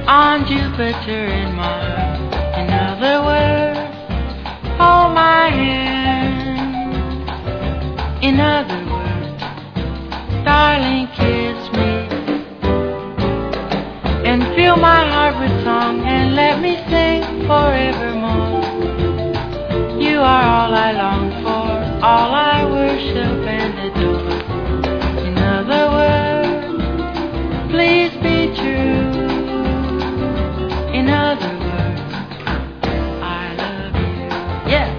on Jupiter and Mars. In other words, hold my hand. In other words, darling, kiss me and fill my heart with song and let me sing forevermore. You are all I long for, all I worship and adore. In other words, please be true. In other words, I love you. Yes.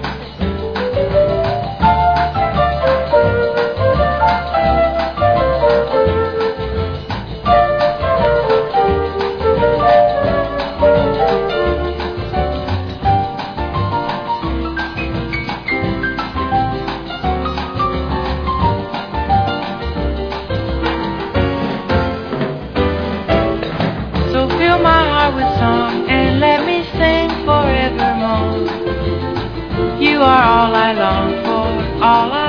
So fill my heart with song and let me sing forevermore. You are all I long for, all I